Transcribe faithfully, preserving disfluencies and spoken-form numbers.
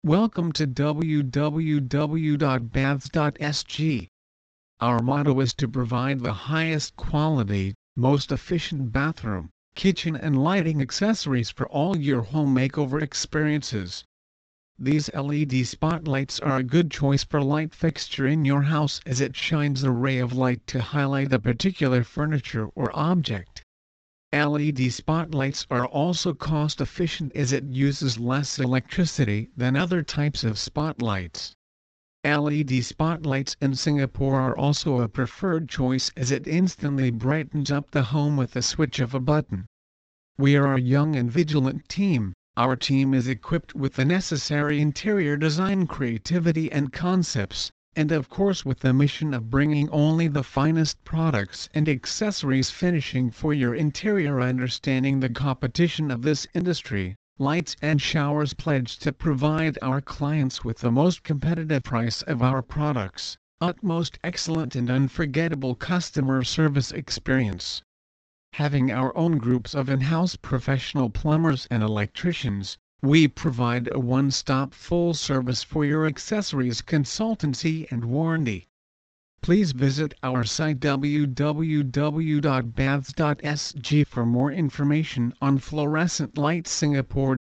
Welcome to w w w dot baths dot s g. Our motto is to provide the highest quality, most efficient bathroom, kitchen and lighting accessories for all your home makeover experiences. These L E D spotlights are a good choice for light fixture in your house as it shines a ray of light to highlight a particular furniture or object. L E D spotlights are also cost-efficient as it uses less electricity than other types of spotlights. L E D spotlights in Singapore are also a preferred choice as it instantly brightens up the home with the switch of a button. We are a young and vigilant team. Our team is equipped with the necessary interior design creativity and concepts, and of course with the mission of bringing only the finest products and accessories finishing for your interior. Understanding the competition of this industry, Lights and Showers pledge to provide our clients with the most competitive price of our products, utmost excellent and unforgettable customer service experience. Having our own groups of in-house professional plumbers and electricians, we provide a one-stop full service for your accessories consultancy and warranty. Please visit our site w w w dot baths dot s g for more information on Fluorescent Light Singapore.